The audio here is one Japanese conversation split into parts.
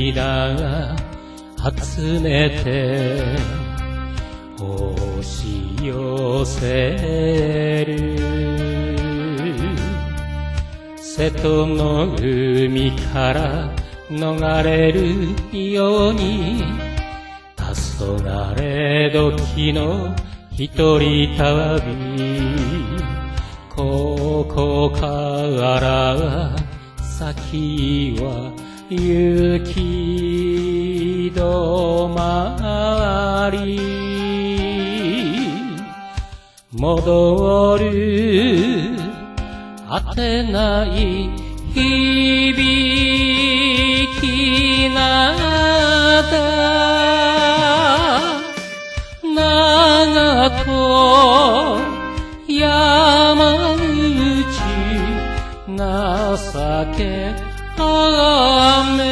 皆集めて押し寄せる瀬戸の海から逃れるように黄昏時の一人旅ここから先は行き止まり戻る果てない響きなだ長と山内情け雨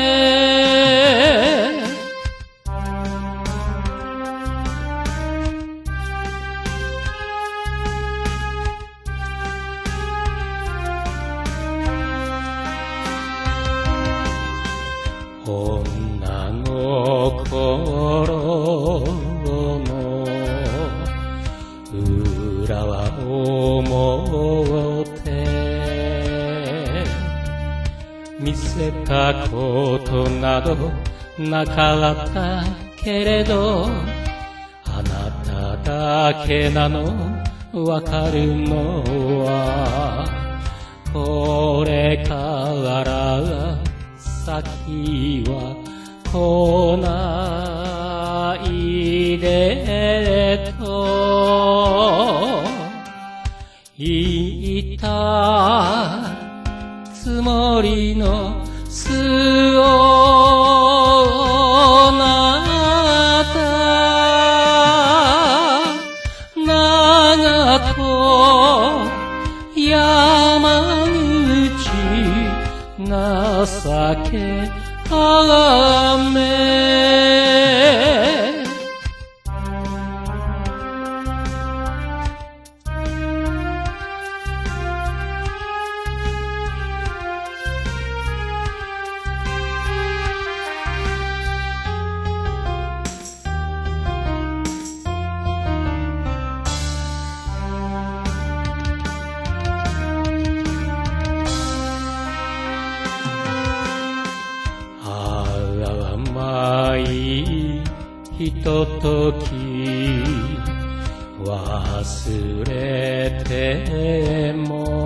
女心の裏は表見せたことなどなかったけれどあなただけなのわかるのはこれから先は来ないでと言ったつもりの素をなた長と山口情け雨甘いひととき忘れても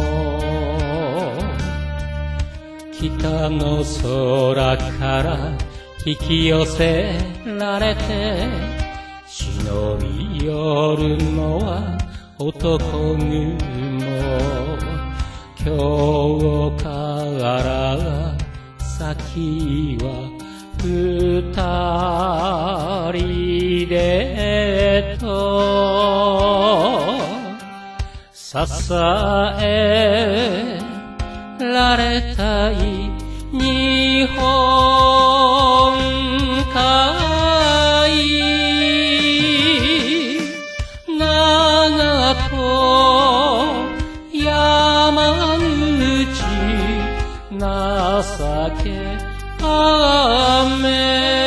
北の空から引き寄せられて忍び寄るのは男雲今日から先は二人でと支えられたい日本海長と山口情け雨